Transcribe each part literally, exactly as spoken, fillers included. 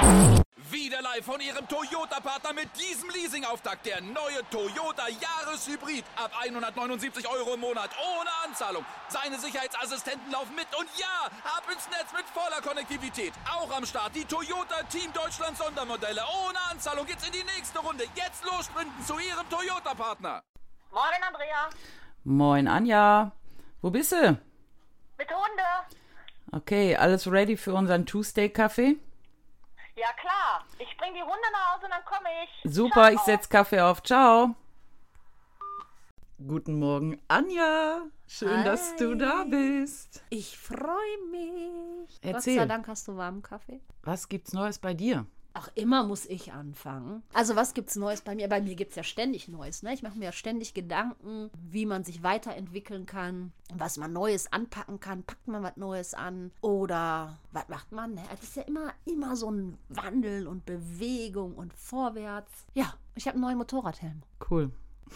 Wieder live von Ihrem Toyota-Partner mit diesem Leasing-Auftakt. Der neue Toyota Jahreshybrid. Ab hundertneunundsiebzig Euro im Monat. Ohne Anzahlung. Seine Sicherheitsassistenten laufen mit. Und ja, ab ins Netz mit voller Konnektivität. Auch am Start die Toyota Team Deutschland Sondermodelle. Ohne Anzahlung geht's in die nächste Runde. Jetzt los sprinten zu Ihrem Toyota-Partner. Moin, Andrea. Moin, Anja. Wo bist du? Mit Hunde. Okay, alles ready für unseren Tuesday-Kaffee? Ja, klar. Ich bring die Hunde nach Hause und dann komme ich. Super, Ciao. ich setz Kaffee auf. Ciao. Guten Morgen, Anja. Schön, Hi. dass du da bist. Ich freue mich. Erzähl. Gott sei Dank hast du warmen Kaffee. Was gibt's Neues bei dir? Auch immer muss ich anfangen. Also was gibt's Neues bei mir? Bei mir gibt's ja ständig Neues. Ne? Ich mache mir ja ständig Gedanken, wie man sich weiterentwickeln kann, was man Neues anpacken kann. Packt man was Neues an oder was macht man? Ne? Es ist ja immer, immer so ein Wandel und Bewegung und vorwärts. Ja, ich habe einen neuen Motorradhelm. Cool.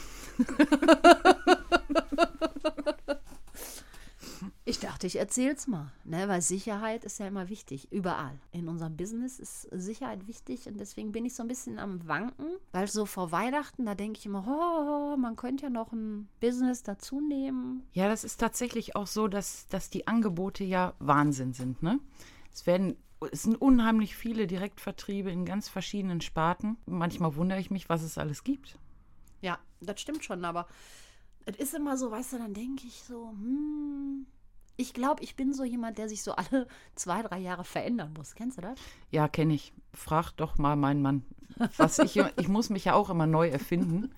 Ich dachte, ich erzähl's mal, ne? Weil Sicherheit ist ja immer wichtig, überall. In unserem Business ist Sicherheit wichtig und deswegen bin ich so ein bisschen am Wanken, weil so vor Weihnachten, da denke ich immer, oh, man könnte ja noch ein Business dazu nehmen. Ja, das ist tatsächlich auch so, dass, dass die Angebote ja Wahnsinn sind, ne? Es werden, es sind unheimlich viele Direktvertriebe in ganz verschiedenen Sparten. Manchmal wundere ich mich, was es alles gibt. Ja, das stimmt schon, aber es ist immer so, weißt du, dann denke ich so, hm, ich glaube, ich bin so jemand, der sich so alle zwei, drei Jahre verändern muss. Kennst du das? Ja, kenne ich. Frag doch mal meinen Mann. Was ich, ich muss mich ja auch immer neu erfinden.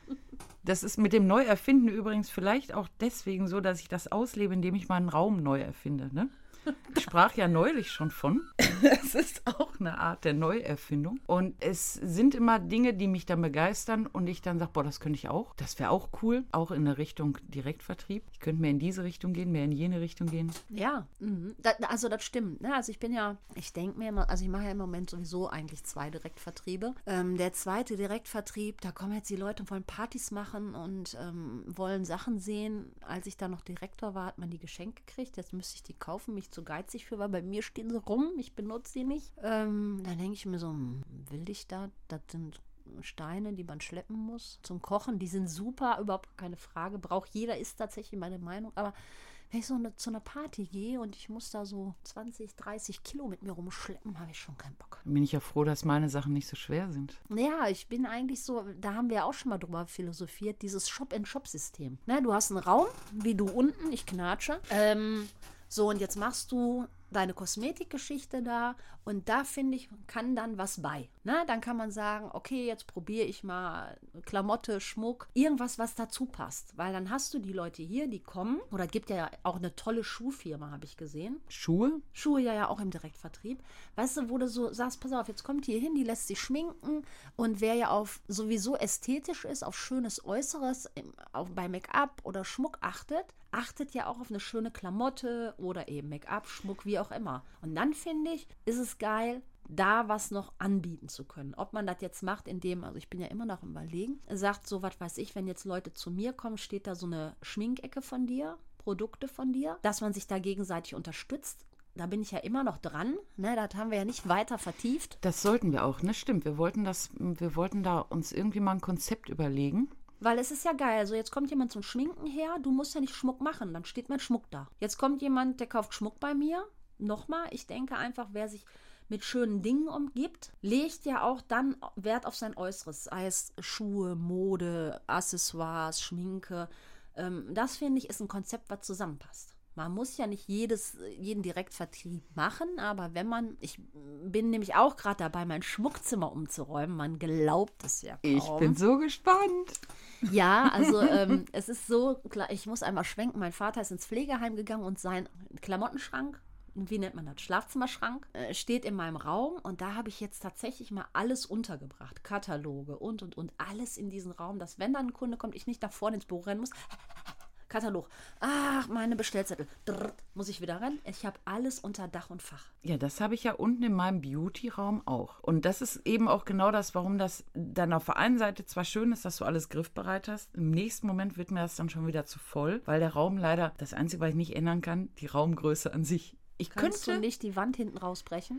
Das ist mit dem Neuerfinden übrigens vielleicht auch deswegen so, dass ich das auslebe, indem ich meinen Raum neu erfinde, ne? Ich sprach ja neulich schon von. Es ist auch eine Art der Neuerfindung. Und es sind immer Dinge, die mich dann begeistern und ich dann sage, boah, das könnte ich auch. Das wäre auch cool. Auch in der Richtung Direktvertrieb. Ich könnte mehr in diese Richtung gehen, mehr in jene Richtung gehen. Ja, mhm. da, also das stimmt. Ne? Also ich bin ja, ich denke mir immer, also ich mache ja im Moment sowieso eigentlich zwei Direktvertriebe. Ähm, der zweite Direktvertrieb, da kommen jetzt die Leute und wollen Partys machen und ähm, wollen Sachen sehen. Als ich da noch Direktor war, hat man die Geschenke gekriegt. Jetzt müsste ich die kaufen, mich zu geizig für, weil bei mir stehen sie rum, ich benutze die nicht. Ähm, dann denke ich mir so, hm, will ich da? Das sind Steine, die man schleppen muss zum Kochen. Die sind super, überhaupt keine Frage. Braucht jeder, ist tatsächlich meine Meinung. Aber wenn ich so eine, zu einer Party gehe und ich muss da so zwanzig, dreißig Kilo mit mir rumschleppen, habe ich schon keinen Bock. Bin ich ja froh, dass meine Sachen nicht so schwer sind. Ja, ich bin eigentlich so, da haben wir auch schon mal drüber philosophiert, dieses Shop-and-Shop-System. Ne, du hast einen Raum, wie du unten, ich knatsche. Ähm, so, und jetzt machst du deine Kosmetikgeschichte da und da, finde ich, kann dann was bei. Na, dann kann man sagen, okay, jetzt probiere ich mal Klamotte, Schmuck, irgendwas, was dazu passt. Weil dann hast du die Leute hier, die kommen, oder es gibt ja auch eine tolle Schuhfirma, habe ich gesehen. Schuhe? Schuhe ja ja auch im Direktvertrieb. Weißt du, wo du so sagst, pass auf, jetzt kommt die hier hin, die lässt sich schminken und wer ja auf sowieso ästhetisch ist, auf schönes Äußeres, auf, bei Make-up oder Schmuck achtet, achtet ja auch auf eine schöne Klamotte oder eben Make-up, Schmuck, wie auch immer. Und dann, finde ich, ist es geil, da was noch anbieten zu können. Ob man das jetzt macht, indem, also ich bin ja immer noch im Überlegen, sagt so, was weiß ich, wenn jetzt Leute zu mir kommen, steht da so eine Schminkecke von dir, Produkte von dir, dass man sich da gegenseitig unterstützt. Da bin ich ja immer noch dran, ne? Das haben wir ja nicht weiter vertieft. Das sollten wir auch, ne? Stimmt, wir wollten das, wir wollten da uns irgendwie mal ein Konzept überlegen. Weil es ist ja geil, also jetzt kommt jemand zum Schminken her, du musst ja nicht Schmuck machen, dann steht mein Schmuck da. Jetzt kommt jemand, der kauft Schmuck bei mir. Nochmal, ich denke einfach, wer sich mit schönen Dingen umgibt, legt ja auch dann Wert auf sein Äußeres, sei es Schuhe, Mode, Accessoires, Schminke. Ähm, das, finde ich, ist ein Konzept, was zusammenpasst. Man muss ja nicht jedes, jeden Direktvertrieb machen, aber wenn man, ich bin nämlich auch gerade dabei, mein Schmuckzimmer umzuräumen, man glaubt es ja kaum. Ich bin so gespannt. Ja, also ähm, es ist so, klar, ich muss einmal schwenken, mein Vater ist ins Pflegeheim gegangen und sein Klamottenschrank, wie nennt man das, Schlafzimmerschrank, äh, steht in meinem Raum und da habe ich jetzt tatsächlich mal alles untergebracht, Kataloge und und und, alles in diesen Raum, dass wenn dann ein Kunde kommt, ich nicht nach vorne ins Büro rennen muss, Katalog, ach, meine Bestellzettel, Drrrt, muss ich wieder rennen, ich habe alles unter Dach und Fach. Ja, das habe ich ja unten in meinem Beauty-Raum auch. Und das ist eben auch genau das, warum das dann auf der einen Seite zwar schön ist, dass du alles griffbereit hast, im nächsten Moment wird mir das dann schon wieder zu voll, weil der Raum leider, das Einzige, was ich nicht ändern kann, die Raumgröße an sich. Ich Kannst könnte, du nicht die Wand hinten rausbrechen?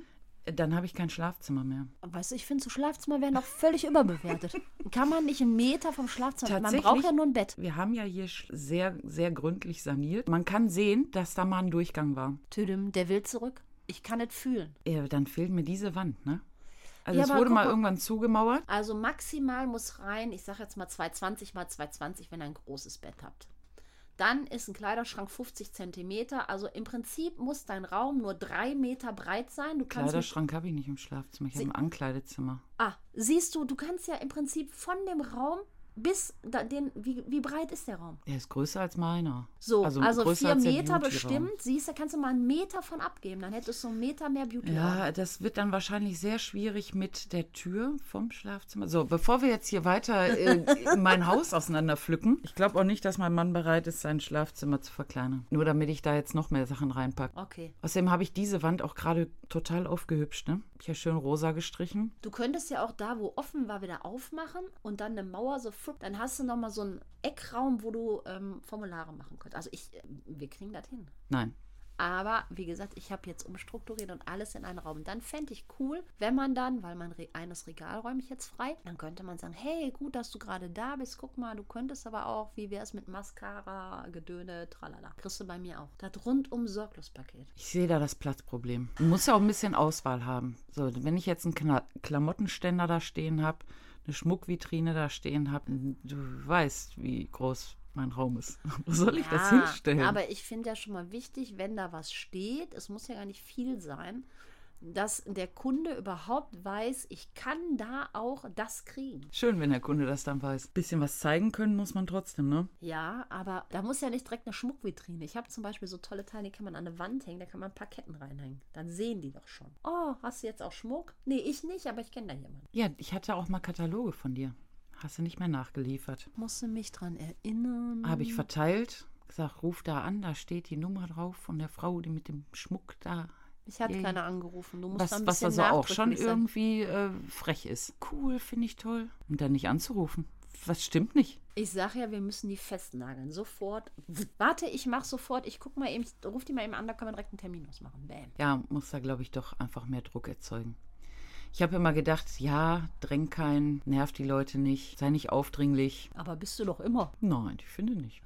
Dann habe ich kein Schlafzimmer mehr. Weißt du, ich finde, so Schlafzimmer wären noch völlig überbewertet. Kann man nicht einen Meter vom Schlafzimmer, man Tatsächlich, braucht ja nur ein Bett. Wir haben ja hier sch- sehr, sehr gründlich saniert. Man kann sehen, dass da mal ein Durchgang war. Tüdem, der will zurück. Ich kann es fühlen. Ja, dann fehlt mir diese Wand, ne? Also Ja, es aber wurde guck mal mal. irgendwann zugemauert. Also maximal muss rein, ich sage jetzt mal zweihundertzwanzig mal zweihundertzwanzig, wenn ihr ein großes Bett habt. Dann ist ein Kleiderschrank fünfzig Zentimeter. Also im Prinzip muss dein Raum nur drei Meter breit sein. Du kannst mit, Kleiderschrank habe ich nicht im Schlafzimmer. Ich habe ein Ankleidezimmer. ah, siehst du, du kannst ja im Prinzip von dem Raum bis da, den, wie, wie breit ist der Raum? Er ist größer als meiner. So, also, größer vier als der Meter Beauty-Raum. bestimmt. Siehst du, kannst du mal einen Meter von abgeben. Dann hättest du einen Meter mehr Beauty. Ja, das wird dann wahrscheinlich sehr schwierig mit der Tür vom Schlafzimmer. So, bevor wir jetzt hier weiter äh, mein Haus auseinander pflücken. Ich glaube auch nicht, dass mein Mann bereit ist, sein Schlafzimmer zu verkleinern. Nur damit ich da jetzt noch mehr Sachen reinpacke. Okay. Außerdem habe ich diese Wand auch gerade total aufgehübscht, ne? Ich habe schön rosa gestrichen. Du könntest ja auch da, wo offen war, wieder aufmachen und dann eine Mauer so, flupp, dann hast du nochmal so einen Eckraum, wo du ähm, Formulare machen könntest. Also ich, äh, wir kriegen das hin. Nein. Aber wie gesagt, ich habe jetzt umstrukturiert und alles in einen Raum. Dann fände ich cool, wenn man dann, weil mein Re- eines Regal räume ich jetzt frei, dann könnte man sagen, hey, gut, dass du gerade da bist. Guck mal, du könntest aber auch, wie wäre es mit Mascara, Gedöne, tralala. Kriegst du bei mir auch. Das rundum Sorglospaket. Ich sehe da das Platzproblem. Du musst ja auch ein bisschen Auswahl haben. So, wenn ich jetzt einen Kna- Klamottenständer da stehen habe, eine Schmuckvitrine da stehen habe, du weißt, wie groß mein Raum ist. Wo soll ich das hinstellen? Aber ich finde ja schon mal wichtig, wenn da was steht, es muss ja gar nicht viel sein, dass der Kunde überhaupt weiß, ich kann da auch das kriegen. Schön, wenn der Kunde das dann weiß. Bisschen was zeigen können muss man trotzdem, ne? Ja, aber da muss ja nicht direkt eine Schmuckvitrine. Ich habe zum Beispiel so tolle Teile, die kann man an eine Wand hängen, da kann man ein paar Ketten reinhängen. Dann sehen die doch schon. Oh, hast du jetzt auch Schmuck? Nee, ich nicht, aber ich kenne da jemanden. Ja, ich hatte auch mal Kataloge von dir. Hast du nicht mehr nachgeliefert. Musst du mich dran erinnern? Habe ich verteilt. Gesagt, ruf da an, da steht die Nummer drauf von der Frau, die mit dem Schmuck da. Ich hatte Yay. keiner angerufen. Du musst Was, da ein was bisschen also auch schon nachdrücklich sein. irgendwie äh, frech ist. Cool, finde ich toll. Und dann nicht anzurufen. Was stimmt nicht? Ich sage ja, wir müssen die festnageln. Sofort. Warte, ich mache sofort. Ich guck mal eben, ich ruf die mal eben an, da können wir direkt einen Termin ausmachen. Bam. Ja, muss da, glaube ich, doch einfach mehr Druck erzeugen. Ich habe immer gedacht, ja, dräng keinen, nerv die Leute nicht, sei nicht aufdringlich. Aber bist du doch immer. Nein, ich finde nicht.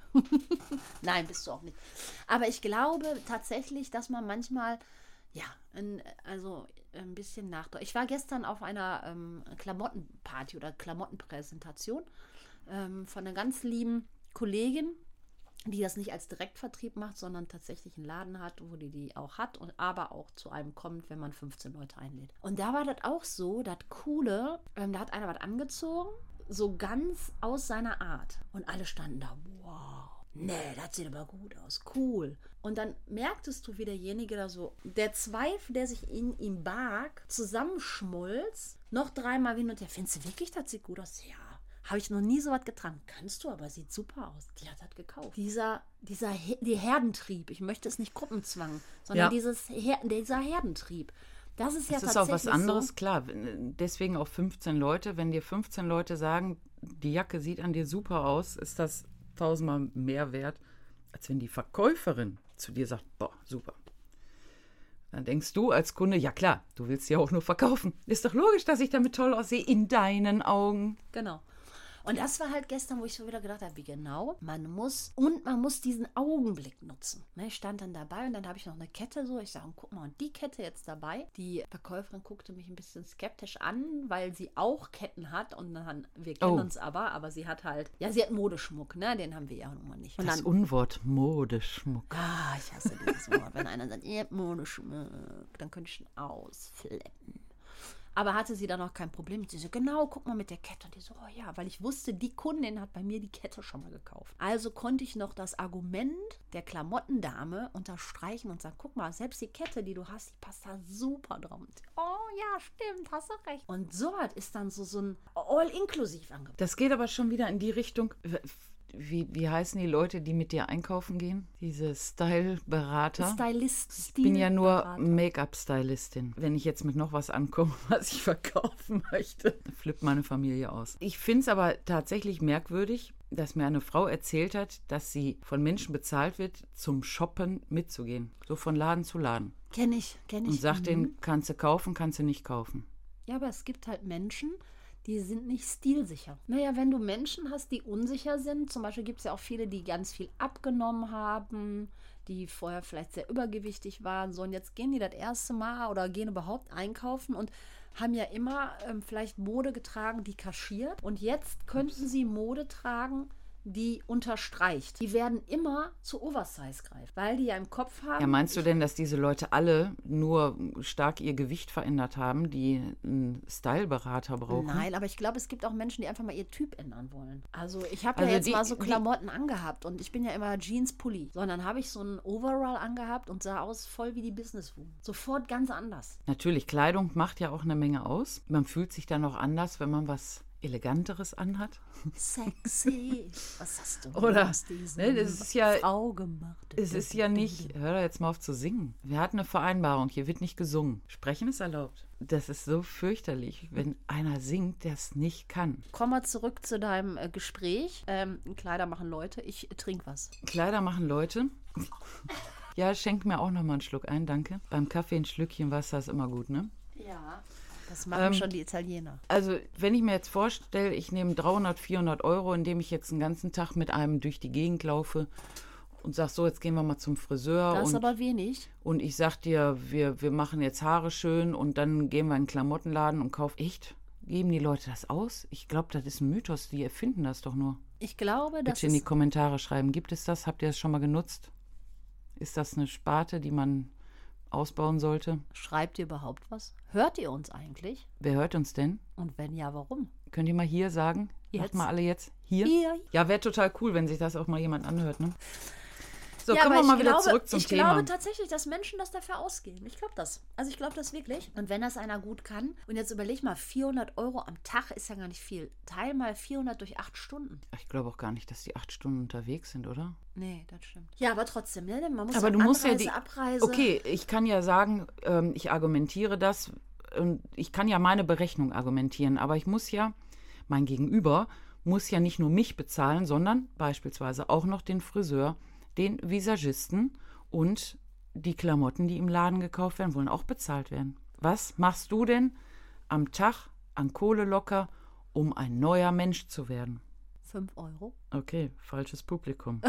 Nein, bist du auch nicht. Aber ich glaube tatsächlich, dass man manchmal, ja, ein, also ein bisschen nachdenkt. Ich war gestern auf einer ähm, Klamottenparty oder Klamottenpräsentation ähm, von einer ganz lieben Kollegin, die das nicht als Direktvertrieb macht, sondern tatsächlich einen Laden hat, wo die die auch hat und aber auch zu einem kommt, wenn man fünfzehn Leute einlädt. Und da war das auch so, das Coole, ähm, da hat einer was angezogen, so ganz aus seiner Art. Und alle standen da, wow, nee, das sieht aber gut aus, cool. Und dann merktest du, wie derjenige da so, der Zweifel, der sich in ihm barg, zusammenschmolz, noch dreimal hin und her. Findest du wirklich, das sieht gut aus? Ja. Habe ich noch nie so was getragen. Kannst du, aber sieht super aus. Die hat das gekauft. Dieser, dieser He- die Herdentrieb, ich möchte es nicht Gruppenzwang, sondern Ja. dieses Her- dieser Herdentrieb. Das ist ja Das ist tatsächlich auch was anderes, so. klar. Deswegen auch fünfzehn Leute. Wenn dir fünfzehn Leute sagen, die Jacke sieht an dir super aus, ist das tausendmal mehr wert, als wenn die Verkäuferin zu dir sagt, boah, super. Dann denkst du als Kunde, ja klar, du willst ja auch nur verkaufen. Ist doch logisch, dass ich damit toll aussehe, in deinen Augen. Genau. Und das war halt gestern, wo ich so wieder gedacht habe, wie genau, man muss, und man muss diesen Augenblick nutzen. Ne, ich stand dann dabei und dann habe ich noch eine Kette so, ich sage, guck mal, und die Kette jetzt dabei. Die Verkäuferin guckte mich ein bisschen skeptisch an, weil sie auch Ketten hat und dann, wir kennen Oh. uns aber, aber sie hat halt, ja, sie hat Modeschmuck, ne, den haben wir ja nun mal nicht. Und Das dann, Unwort Modeschmuck. ah, ich hasse dieses Wort, wenn einer sagt, ihr habt Modeschmuck, dann könnte ich schon ausflippen. Aber hatte sie dann auch kein Problem mit. Sie so, genau, guck mal mit der Kette. Und die so, oh ja, weil ich wusste, die Kundin hat bei mir die Kette schon mal gekauft. Also konnte ich noch das Argument der Klamottendame unterstreichen und sagen, guck mal, selbst die Kette, die du hast, die passt da super drauf. Und sie, oh ja, stimmt, hast du recht. Und so was ist dann so, so ein All-Inklusiv-Angebot. Das geht aber schon wieder in die Richtung, wie, wie heißen die Leute, die mit dir einkaufen gehen? Diese Style-Berater. Stylist. Ich bin ja nur Make-up-Stylistin. Wenn ich jetzt mit noch was ankomme, was ich verkaufen möchte, flippt meine Familie aus. Ich finde es aber tatsächlich merkwürdig, dass mir eine Frau erzählt hat, dass sie von Menschen bezahlt wird, zum Shoppen mitzugehen. So von Laden zu Laden. Kenn ich, kenn ich. Und sagt Mhm. denen, kannst du kaufen, kannst du nicht kaufen. Ja, aber es gibt halt Menschen, die sind nicht stilsicher. Naja, wenn du Menschen hast, die unsicher sind, zum Beispiel gibt es ja auch viele, die ganz viel abgenommen haben, die vorher vielleicht sehr übergewichtig waren, so und jetzt gehen die das erste Mal oder gehen überhaupt einkaufen und haben ja immer ähm, vielleicht Mode getragen, die kaschiert und jetzt könnten sie Mode tragen, die unterstreicht. Die werden immer zu Oversize greifen, weil die ja im Kopf haben. Ja, meinst du denn, dass diese Leute alle nur stark ihr Gewicht verändert haben, die einen Styleberater brauchen? Nein, aber ich glaube, es gibt auch Menschen, die einfach mal ihr Typ ändern wollen. Also ich habe Also ja jetzt die- mal so die- Klamotten angehabt und ich bin ja immer Jeans-Pulli. Sondern habe ich so einen Overall angehabt und sah aus voll wie die Businesswoman. Sofort ganz anders. Natürlich, Kleidung macht ja auch eine Menge aus. Man fühlt sich dann auch anders, wenn man was Eleganteres anhat. Sexy. Was hast du Oder, aus diesem ne, das ist ja- Frau gemacht? Es ist ja nicht, hör doch jetzt mal auf zu singen. Wir hatten eine Vereinbarung, hier wird nicht gesungen. Sprechen ist erlaubt. Das ist so fürchterlich, wenn einer singt, der es nicht kann. Komm mal zurück zu deinem äh, Gespräch. Ähm, Kleider machen Leute. Ich äh, trinke was. Kleider machen Leute. Ja, schenk mir auch noch mal einen Schluck ein, danke. Beim Kaffee ein Schlückchen Wasser ist immer gut, ne? Ja. Das machen Ähm, schon die Italiener. Also, wenn ich mir jetzt vorstelle, ich nehme dreihundert, vierhundert Euro, indem ich jetzt einen ganzen Tag mit einem durch die Gegend laufe und sag so, jetzt gehen wir mal zum Friseur. Das ist und, aber wenig. und ich sag dir, wir, wir machen jetzt Haare schön und dann gehen wir in den Klamottenladen und kaufen. Echt? Geben die Leute das aus? Ich glaube, das ist ein Mythos. Die erfinden das doch nur. Ich glaube, das Bitte in die ist... Kommentare schreiben. Gibt es das? Habt ihr das schon mal genutzt? Ist das eine Sparte, die man ausbauen sollte? Schreibt ihr überhaupt was? Hört ihr uns eigentlich? Wer hört uns denn? Und wenn ja, warum? Könnt ihr mal hier sagen? Jetzt. Macht mal alle jetzt hier. Hier. Ja, wäre total cool, wenn sich das auch mal jemand anhört, ne? So, Ja, kommen aber wir mal ich wieder glaube, zurück zum ich Thema. glaube tatsächlich, dass Menschen das dafür ausgeben. Ich glaube das. Also ich glaube das wirklich. Und wenn das einer gut kann, und jetzt überleg mal, vierhundert Euro am Tag ist ja gar nicht viel. Teil mal vierhundert durch acht Stunden. Ich glaube auch gar nicht, dass die acht Stunden unterwegs sind, oder? Nee, das stimmt. Ja, aber trotzdem, ne? Man muss Aber ja du musst ja Anreise, die. Abreise. Okay, ich kann ja sagen, ähm, ich argumentiere das und ich kann ja meine Berechnung argumentieren, aber ich muss ja, mein Gegenüber muss ja nicht nur mich bezahlen, sondern beispielsweise auch noch den Friseur, den Visagisten und die Klamotten, die im Laden gekauft werden, wollen auch bezahlt werden. Was machst du denn am Tag an Kohle locker, um ein neuer Mensch zu werden? fünf Euro. Okay, falsches Publikum.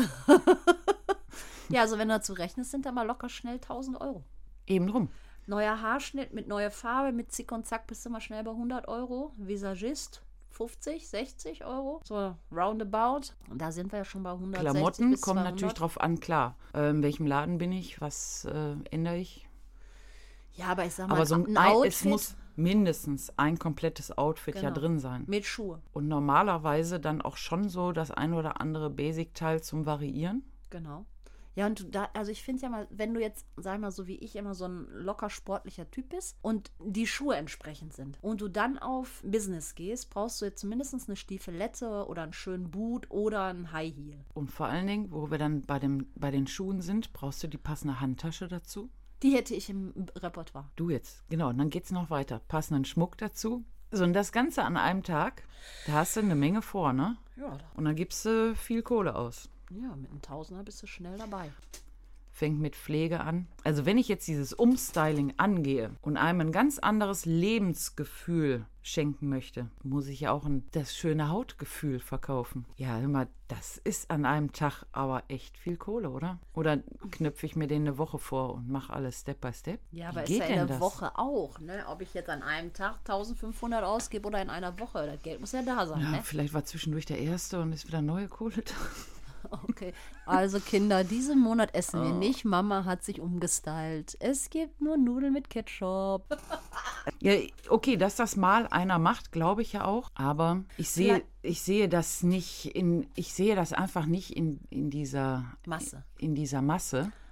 Ja, also wenn du dazu rechnest, sind da mal locker schnell tausend Euro. Eben drum. Neuer Haarschnitt mit neuer Farbe, mit Zick und Zack bist du mal schnell bei hundert Euro. Visagist fünfzig, sechzig Euro. So roundabout. Und da sind wir ja schon bei hundertsechzig Klamotten bis kommen zweihundert. natürlich drauf an, klar. Äh, in welchem Laden bin ich? Was äh, ändere ich? Ja, aber ich sag mal, Aber so ein, ein ein Outfit es muss mindestens ein komplettes Outfit ja Genau. drin sein. mit Schuhe. Und normalerweise dann auch schon so das ein oder andere Basic-Teil zum Variieren. Genau. Ja, und du da, also ich finde ja mal, wenn du jetzt, sag mal so wie ich, immer so ein locker sportlicher Typ bist und die Schuhe entsprechend sind und du dann auf Business gehst, brauchst du jetzt zumindest eine Stiefelette oder einen schönen Boot oder einen High Heel. Und vor allen Dingen, wo wir dann bei, dem, bei den Schuhen sind, brauchst du die passende Handtasche dazu. Die hätte ich im Repertoire. Du jetzt, genau. Und dann geht es noch weiter. Passenden Schmuck dazu. So, und das Ganze an einem Tag, da hast du eine Menge vor, ne? Ja, Und dann gibst du viel Kohle aus. ja, mit einem Tausender bist du schnell dabei. Fängt mit Pflege an. Also wenn ich jetzt dieses Umstyling angehe und einem ein ganz anderes Lebensgefühl schenken möchte, muss ich ja auch ein, das schöne Hautgefühl verkaufen. Ja, hör mal, das ist an einem Tag aber echt viel Kohle, oder? Oder knöpfe ich mir den eine Woche vor und mache alles Step by Step? Ja, Wie aber ist geht ja in denn der das? Woche auch, ne? Ob ich jetzt an einem Tag eintausendfünfhundert ausgebe oder in einer Woche, das Geld muss ja da sein, Ja, ne? vielleicht war zwischendurch der erste und ist wieder neue Kohle da. Okay, also Kinder, diesen Monat essen Oh. wir nicht. Mama hat sich umgestylt. Es gibt nur Nudeln mit Ketchup. Ja, okay, dass das mal einer macht, glaube ich ja auch. Aber ich sehe, Vielleicht- ich sehe das nicht in, ich sehe das einfach nicht in, in dieser Masse. In dieser Masse.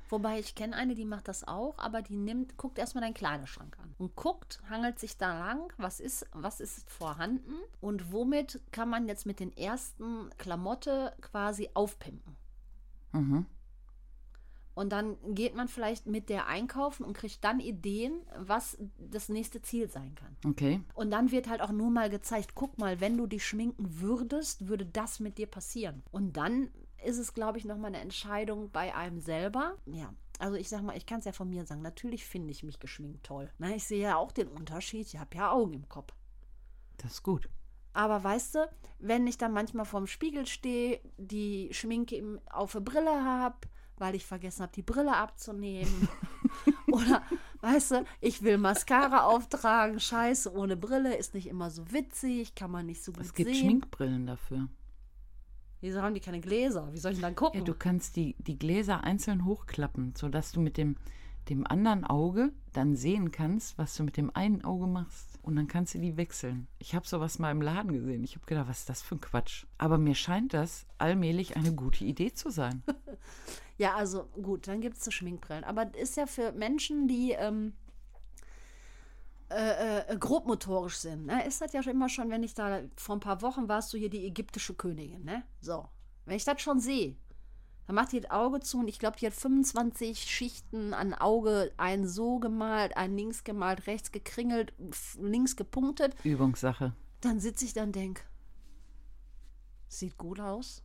Wobei ich kenne eine, die macht das auch, aber die nimmt, guckt erstmal deinen Kleiderschrank an und guckt, hangelt sich da lang, was ist, was ist vorhanden und womit kann man jetzt mit den ersten Klamotte quasi aufpimpen. Mhm. Und dann geht man vielleicht mit der einkaufen und kriegt dann Ideen, was das nächste Ziel sein kann. Okay. Und dann wird halt auch nur mal gezeigt, guck mal, wenn du dich schminken würdest, würde das mit dir passieren. Und dann ist es, glaube ich, nochmal eine Entscheidung bei einem selber. Ja, also ich sag mal, ich kann es ja von mir sagen, natürlich finde ich mich geschminkt toll. Na, ich sehe ja auch den Unterschied, ich habe ja Augen im Kopf. Das ist gut. Aber weißt du, wenn ich dann manchmal vorm Spiegel stehe, die Schminke im, auf der Brille habe, weil ich vergessen habe, die Brille abzunehmen. Oder, weißt du, ich will Mascara auftragen. Scheiße, ohne Brille ist nicht immer so witzig, kann man nicht so gut sehen. Es gibt Schminkbrillen dafür. Wieso haben die keine Gläser? Wie soll ich denn dann gucken? Ja, du kannst die, die Gläser einzeln hochklappen, sodass du mit dem, dem anderen Auge dann sehen kannst, was du mit dem einen Auge machst. Und dann kannst du die wechseln. Ich habe sowas mal im Laden gesehen. Ich habe gedacht, was ist das für ein Quatsch? Aber mir scheint das allmählich eine gute Idee zu sein. Ja, also gut, dann gibt es so Schminkbrillen. Aber das ist ja für Menschen, die ähm, äh, äh, grobmotorisch sind. Ne? Ist das ja schon immer schon, wenn ich da vor ein paar Wochen warst, du hier die ägyptische Königin. Ne? So, wenn ich das schon sehe, dann macht die das Auge zu und ich glaube, die hat fünfundzwanzig Schichten an Auge, einen so gemalt, einen links gemalt, rechts gekringelt, links gepunktet. Übungssache. Dann sitze ich dann und denke, sieht gut aus,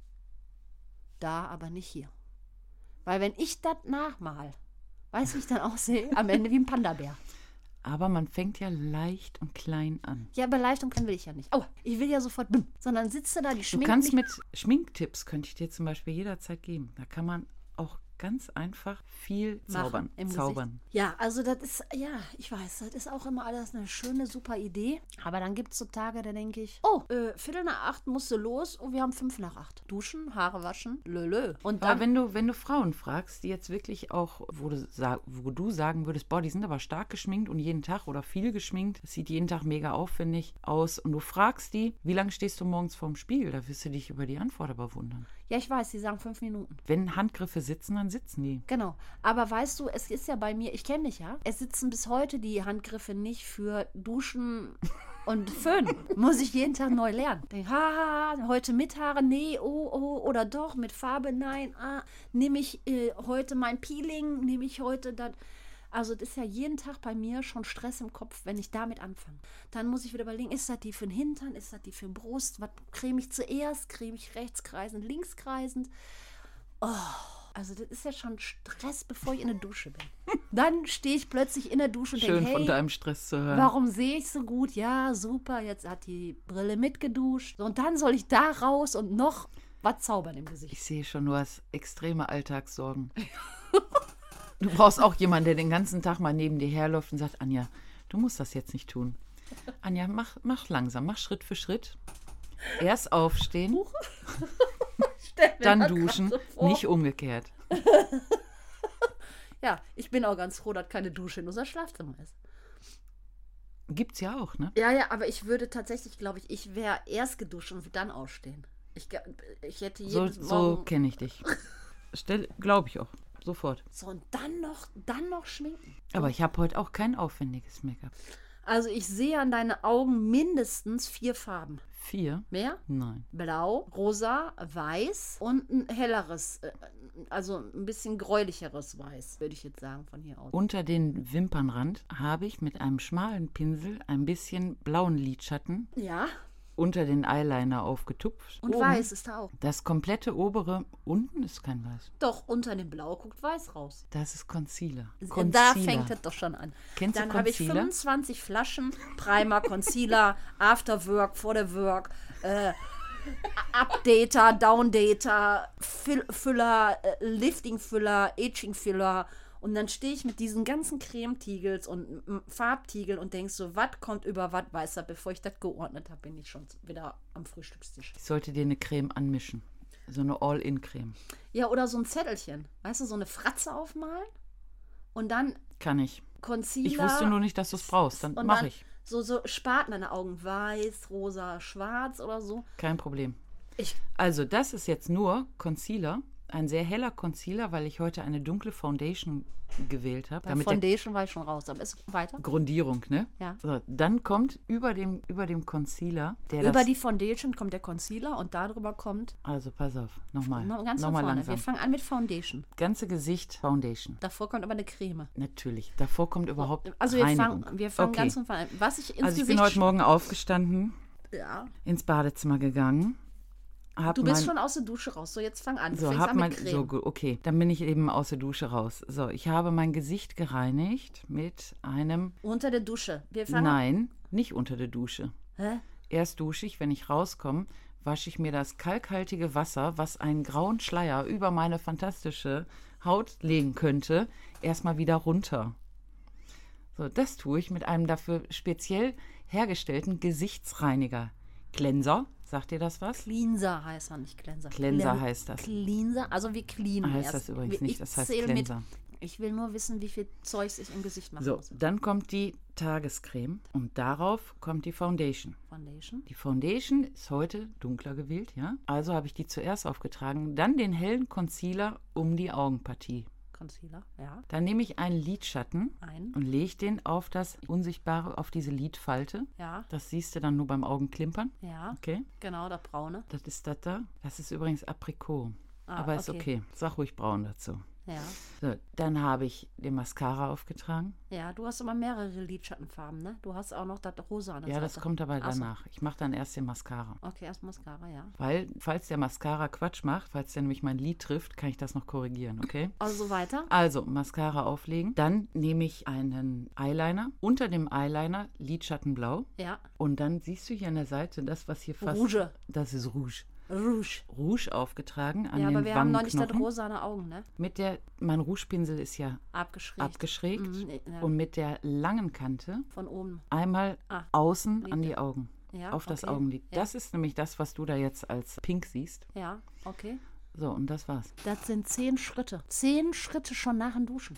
da aber nicht hier. Weil wenn ich das nachmal, weiß wie ich dann aussehe, am Ende wie ein Panda-Bär. Aber man fängt ja leicht und klein an. Ja, aber leicht und klein will ich ja nicht. Oh, ich will ja sofort, bim, sondern sitzt du da, die Du Schminke. kannst mit Schminktipps, könnte ich dir zum Beispiel jederzeit geben. Da kann man auch ganz einfach viel zaubern. im zaubern. Gesicht. Ja, also das ist, ja, ich weiß, das ist auch immer alles eine schöne, super Idee. Aber dann gibt es so Tage, da denke ich, oh, äh, Viertel nach acht musst du los und wir haben fünf nach acht. Duschen, Haare waschen, lölö. Und dann, Aber wenn du, wenn du Frauen fragst, die jetzt wirklich auch, wo du, sag, wo du sagen würdest, boah, die sind aber stark geschminkt und jeden Tag oder viel geschminkt, das sieht jeden Tag mega aufwendig aus und du fragst die, wie lange stehst du morgens vorm Spiegel, da wirst du dich über die Antwort aber wundern. ja, ich weiß, sie sagen fünf Minuten. Wenn Handgriffe sitzen, dann sitzen die. Genau. Aber weißt du, es ist ja bei mir, ich kenne dich ja, es sitzen bis heute die Handgriffe nicht für Duschen und Föhn. Muss ich jeden Tag neu lernen. Denk, ha, heute mit Haare, nee, oh, oh, oder doch, mit Farbe, nein, ah, nehme ich äh, heute mein Peeling, nehme ich heute das. Also das ist ja jeden Tag bei mir schon Stress im Kopf, wenn ich damit anfange. Dann muss ich wieder überlegen, ist das die für den Hintern, ist das die für den Brust, was creme ich zuerst, creme ich rechtskreisend, linkskreisend. Oh, also das ist ja schon Stress, bevor ich in der Dusche bin. Dann stehe ich plötzlich in der Dusche und Schön denke, von hey, deinem Stress zu hören. warum sehe ich so gut? Ja, super, jetzt hat die Brille mitgeduscht. Und dann soll ich da raus und noch was zaubern im Gesicht. Ich sehe schon, du hast extreme Alltagssorgen. Du brauchst auch jemanden, der den ganzen Tag mal neben dir herläuft und sagt, Anja, du musst das jetzt nicht tun. Anja, mach, mach langsam, mach Schritt für Schritt. Erst aufstehen, dann duschen, so nicht umgekehrt. Ja, ich bin auch ganz froh, dass keine Dusche in unser Schlafzimmer ist. Gibt's ja auch, ne? Ja, ja, aber ich würde tatsächlich, glaube ich, ich wäre erst geduscht und würde dann ausstehen. Ich, ich hätte So, jedes so Morgen... kenne ich dich. Glaube ich auch, sofort. So, und dann noch, dann noch schminken. Aber ich habe heute auch kein aufwendiges Make-up. Also ich sehe an deinen Augen mindestens vier Farben. Vier? Mehr? Nein. Blau, rosa, weiß und ein helleres, äh, also ein bisschen gräulicheres Weiß, würde ich jetzt sagen, von hier aus. Unter den Wimpernrand habe ich mit einem schmalen Pinsel ein bisschen blauen Lidschatten Ja, unter den Eyeliner aufgetupft. und Oben weiß ist da auch. Das komplette obere, unten ist kein Weiß. Doch, unter dem Blau guckt weiß raus. Das ist Concealer. Da Concealer. fängt es doch schon an. Kennst du Dann habe ich Concealer? fünfundzwanzig Flaschen Primer, Concealer, Afterwork, vor der Work, äh, Updater, Downdater, Füll Füller, äh, Lifting-Füller, Aging-Füller. Und dann stehe ich mit diesen ganzen Cremetiegels und mm, Farbtiegel und denk so, was kommt über was, weißer. Bevor ich das geordnet habe, bin ich schon wieder am Frühstückstisch. Ich sollte dir eine Creme anmischen. So eine All-In-Creme. Ja, oder so ein Zettelchen. Weißt du, so eine Fratze aufmalen und dann Kann ich. Concealer. Ich wusste nur nicht, dass du es brauchst. Dann und mache dann ich. So, so Spaten an den Augen. Weiß, rosa, schwarz oder so. Kein Problem. Ich, Also, das ist jetzt nur Concealer ein sehr heller Concealer, weil ich heute eine dunkle Foundation gewählt habe. Bei Foundation war ich schon raus, aber ist weiter. Grundierung, ne? Ja. So, dann kommt über dem, über dem Concealer, der Über das, die Foundation kommt der Concealer und darüber kommt, also pass auf, nochmal, no, ganz von nochmal vorne. langsam. Wir fangen an mit Foundation. Ganze Gesicht Foundation. Davor kommt aber eine Creme. Natürlich. Davor kommt überhaupt Also wir Reinigung. fangen, wir fangen okay. ganz von vorne an. Was ich ins Also ich Gesicht... bin heute Morgen aufgestanden, ja. ins Badezimmer gegangen. Hab Du bist mein, schon aus der Dusche raus. So, jetzt fang an. Du so, fängst hab an mit mein, Creme. so, gu- okay, dann bin ich eben aus der Dusche raus. So, ich habe mein Gesicht gereinigt mit einem, Unter der Dusche. Wir fangen nein, nicht unter der Dusche. Hä? Erst dusche ich, wenn ich rauskomme, wasche ich mir das kalkhaltige Wasser, was einen grauen Schleier über meine fantastische Haut legen könnte, erstmal wieder runter. So, das tue ich mit einem dafür speziell hergestellten Gesichtsreiniger. Cleanser, sagt ihr das was? Cleanser heißt man, nicht Cleanser. Cleanser Clean- heißt das. Cleanser, also wir cleanen Heißt erst. das übrigens Ich nicht, das heißt zähle mit. Cleanser. Ich will nur wissen, wie viel Zeugs ich im Gesicht machen So, muss. dann kommt die Tagescreme und darauf kommt die Foundation. Foundation. Die Foundation ist heute dunkler gewählt, ja? Also habe ich die zuerst aufgetragen, dann den hellen Concealer um die Augenpartie. Concealer, ja. Dann nehme ich einen Lidschatten Ein. und lege den auf das Unsichtbare, auf diese Lidfalte. Ja, Das siehst du dann nur beim Augenklimpern. ja. Okay, Genau, das braune. das ist das da. Das ist übrigens Aprikot. Ah, Aber ist okay. okay. Sag ruhig braun dazu. Ja. So, dann habe ich den Mascara aufgetragen. Ja, du hast immer mehrere Lidschattenfarben, ne? Du hast auch noch das rosa an der Ja, das Seite. kommt aber Ach so. danach. Ich mache dann erst den Mascara. Okay, erst Mascara, ja. Weil, falls der Mascara Quatsch macht, falls der nämlich mein Lid trifft, kann ich das noch korrigieren, okay? Also weiter. Also, Mascara auflegen. Dann nehme ich einen Eyeliner. Unter dem Eyeliner Lidschatten blau. Ja. Und dann siehst du hier an der Seite das, was hier fast... Rouge. Das ist Rouge. Rouge. Rouge aufgetragen an Ja, den aber wir haben noch nicht das Wangenknochen. rosane Augen, ne? Mit der... Mein Rougepinsel ist ja Abgeschrägt. abgeschrägt. Mhm, ja. Und mit der langen Kante Von oben. einmal Ah, außen an Lidl. die Augen. Ja, Auf das okay. Augenlid. Ja. Das ist nämlich das, was du da jetzt als pink siehst. Ja, okay. So, und das war's. Das sind zehn Schritte. Zehn Schritte schon nach dem Duschen.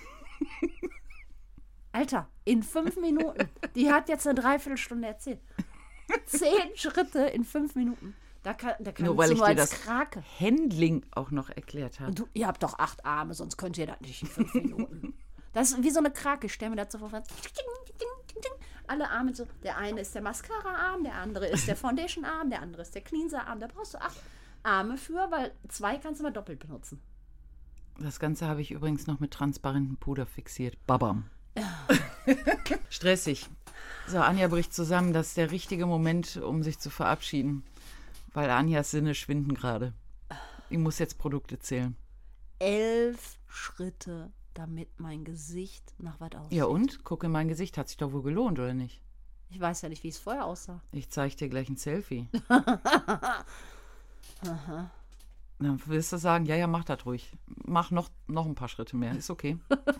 Alter, in fünf Minuten. Die hat jetzt eine Dreiviertelstunde erzählt. Zehn Schritte in fünf Minuten. Da kann, da kannst Nur weil du ich nur dir als das Krake. Handling auch noch erklärt habe. Du, ihr habt doch acht Arme, sonst könnt ihr das nicht in fünf Minuten. Das ist wie so eine Krake. Ich stelle mir dazu vor. Alle Arme so. Der eine ist der Mascara-Arm, der andere ist der Foundation-Arm, der andere ist der Cleanser-Arm. Da brauchst du acht Arme für, weil zwei kannst du mal doppelt benutzen. Das Ganze habe ich übrigens noch mit transparentem Puder fixiert. Babam. Stressig. So, Anja bricht zusammen. Das ist der richtige Moment, um sich zu verabschieden. Weil Anjas Sinne schwinden gerade. Ich muss jetzt Produkte zählen. Elf Schritte, damit mein Gesicht nach was aussieht. Ja und? Guck in mein Gesicht. Hat sich doch wohl gelohnt, oder nicht? Ich weiß ja nicht, wie es vorher aussah. Ich zeige dir gleich ein Selfie. Dann wirst du sagen, ja, ja, mach das ruhig. Mach noch, noch ein paar Schritte mehr. Ist okay.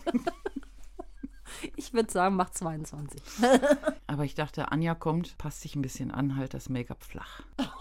Ich würde sagen, mach zweiundzwanzig. Aber ich dachte, Anja kommt, passt sich ein bisschen an, halt das Make-up flach.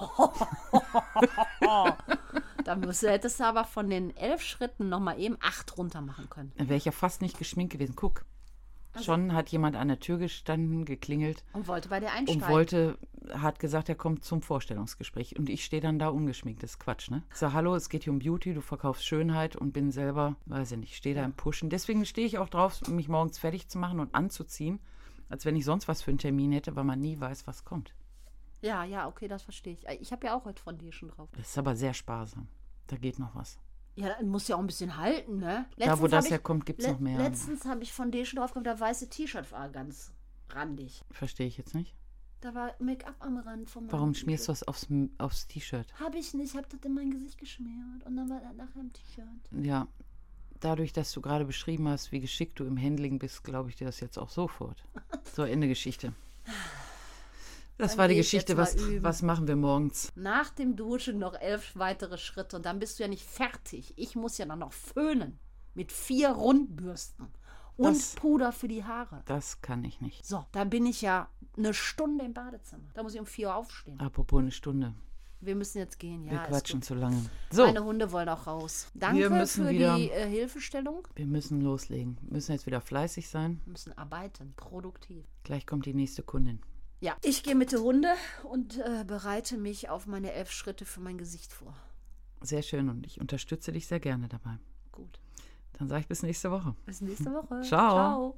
Da müsst- hättest du aber von den elf Schritten noch mal eben acht runter machen können. Dann wäre ich ja fast nicht geschminkt gewesen. Guck, schon hat jemand an der Tür gestanden, geklingelt Und wollte bei dir einsteigen. und wollte, hat gesagt, er kommt zum Vorstellungsgespräch. Und ich stehe dann da ungeschminkt. Das ist Quatsch, ne? Ich sage, hallo, es geht hier um Beauty, du verkaufst Schönheit und bin selber, weiß ich nicht, stehe da im Pushen. Deswegen stehe ich auch drauf, mich morgens fertig zu machen und anzuziehen, als wenn ich sonst was für einen Termin hätte, weil man nie weiß, was kommt. Ja, ja, okay, das verstehe ich. Ich habe ja auch heute Foundation drauf. Das ist aber sehr sparsam. Da geht noch was. Ja, dann muss ja auch ein bisschen halten, ne? Da, wo Letztens das hab ich- herkommt, gibt es le- noch mehr. Letztens habe ich Foundation drauf gehabt, der weiße T-Shirt war ganz randig. Verstehe ich jetzt nicht. Da war Make-up am Rand von meinem Warum schmierst du das aufs, aufs T-Shirt? Habe ich nicht, ich habe das in mein Gesicht geschmiert und dann war das nachher im T-Shirt. Ja, dadurch, dass du gerade beschrieben hast, wie geschickt du im Handling bist, glaube ich dir das jetzt auch sofort. So, Ende Geschichte. Das Dann war die geh ich Geschichte, jetzt mal was, üben. was machen wir morgens? Nach dem Duschen noch elf weitere Schritte und dann bist du ja nicht fertig. Ich muss ja dann noch föhnen mit vier Rundbürsten und Das- Puder für die Haare. Das kann ich nicht. So, da bin ich ja eine Stunde im Badezimmer. Da muss ich um vier Uhr aufstehen. Apropos eine Stunde. Wir müssen jetzt gehen, ja. Wir ist quatschen gut. zu lange. So, Meine Hunde wollen auch raus. Danke Wir müssen für wieder- die äh, Hilfestellung. wir müssen loslegen. Wir müssen jetzt wieder fleißig sein. Wir müssen arbeiten, produktiv. Gleich kommt die nächste Kundin. Ja, ich gehe mit den Hunde und äh, bereite mich auf meine elf Schritte für mein Gesicht vor. Sehr schön und ich unterstütze dich sehr gerne dabei. Gut. Dann sage ich bis nächste Woche. Bis nächste Woche. Ciao. Ciao.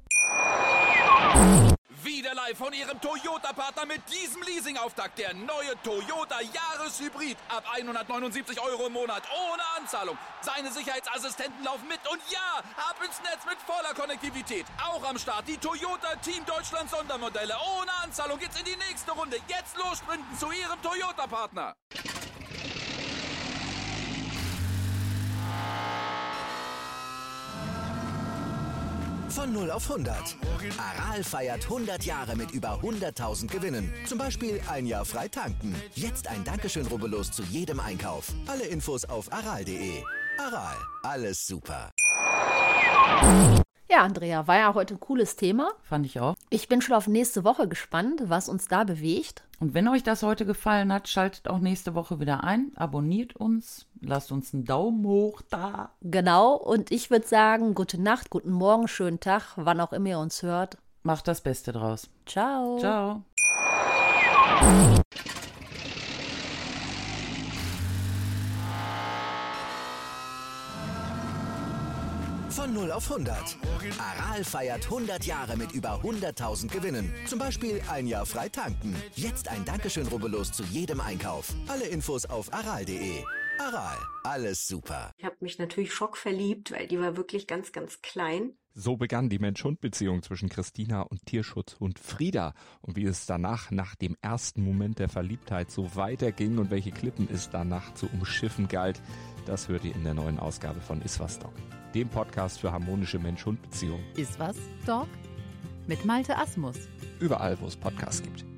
Wieder live von Ihrem Toyota-Partner mit diesem Leasing-Auftakt. Der neue Toyota Jahreshybrid. Ab hundertneunundsiebzig Euro im Monat. Ohne Anzahlung. Seine Sicherheitsassistenten laufen mit. Und ja, ab ins Netz mit voller Konnektivität. Auch am Start die Toyota Team Deutschland Sondermodelle. Ohne Anzahlung geht's in die nächste Runde. Jetzt los sprinten zu Ihrem Toyota-Partner. Von null auf hundert. Aral feiert hundert Jahre mit über hunderttausend Gewinnen. Zum Beispiel ein Jahr frei tanken. Jetzt ein Dankeschön, rubbellos zu jedem Einkauf. Alle Infos auf aral punkt de. Aral, alles super. Ja, Andrea, war ja heute ein cooles Thema. Fand ich auch. Ich bin schon auf nächste Woche gespannt, was uns da bewegt. Und wenn euch das heute gefallen hat, schaltet auch nächste Woche wieder ein. Abonniert uns. Lasst uns einen Daumen hoch da. Genau. Und ich würde sagen, gute Nacht, guten Morgen, schönen Tag, wann auch immer ihr uns hört. Macht das Beste draus. Ciao. Ciao. Von null auf hundert. Aral feiert hundert Jahre mit über hunderttausend Gewinnen. Zum Beispiel ein Jahr frei tanken. Jetzt ein Dankeschön, rubbellos zu jedem Einkauf. Alle Infos auf aral punkt de. Aral, alles super. Ich habe mich natürlich schockverliebt, weil die war wirklich ganz, ganz klein. So begann die Mensch-Hund-Beziehung zwischen Christina und Tierschutzhund Frieda. Und wie es danach, nach dem ersten Moment der Verliebtheit, so weiterging und welche Klippen es danach zu umschiffen galt, das hört ihr in der neuen Ausgabe von Iswas Dog, dem Podcast für harmonische Mensch-Hund-Beziehungen. Iswas Dog? Mit Malte Asmus. Überall, wo es Podcasts gibt.